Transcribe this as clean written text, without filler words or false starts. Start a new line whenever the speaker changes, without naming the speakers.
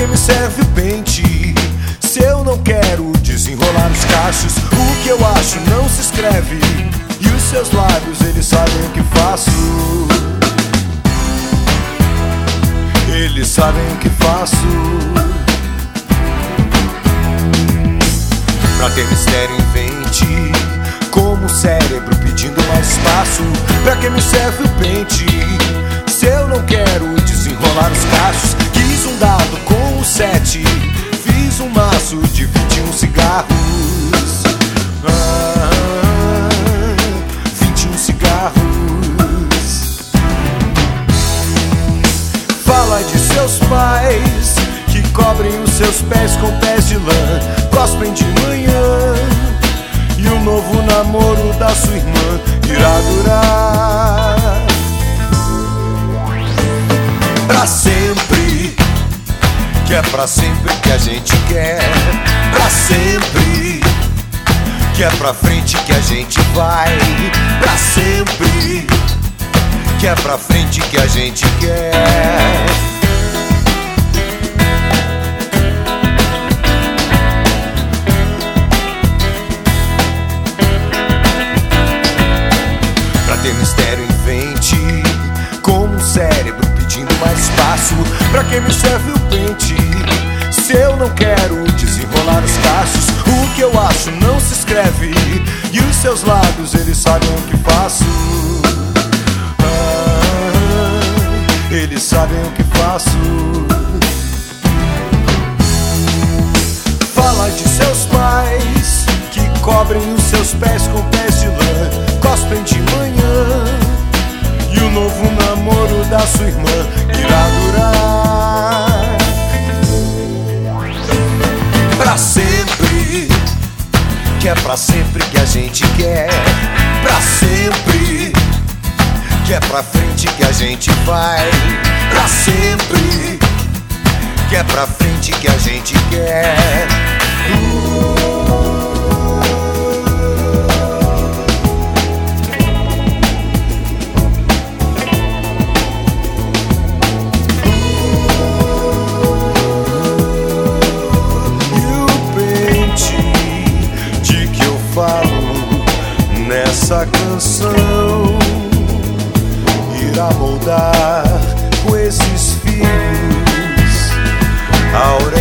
que me serve o pente se eu não quero desenrolar os cachos? O que eu acho não se escreve e os seus lábios, eles sabem o que faço. Eles sabem o que faço. Pra ter mistério, invente como o cérebro pedindo mais espaço. Pra que me serve o pente se eu não quero desenrolar os cachos? Quis um dado com o 7, fiz um maço de 21 cigarros. 21 cigarros. Fala de seus pais que cobrem os seus pés com pés de lã, cospem de manhã, e o novo namoro da sua irmã irá durar pra sempre. Que é pra sempre que a gente quer, pra sempre. Que é pra frente que a gente vai, pra sempre. Que é pra frente que a gente quer. Pra ter mistério, invente como um cérebro pedindo mais espaço. Pra que me serve o pente se eu não quero desenrolar os cachos? O que eu acho não se escreve e os seus lábios, eles sabem o que faço. Eles sabem o que faço. Fala de seus pais que cobrem os seus pés com pés de lã, cospem de manhã, e o novo namoro da sua irmã irá durar pra sempre. Que é pra sempre que a gente quer, pra sempre. Que é pra frente que a gente vai, pra sempre. Que é pra frente que a gente quer. E o pente de que eu falo nessa canção irá moldar com esses fios a orelha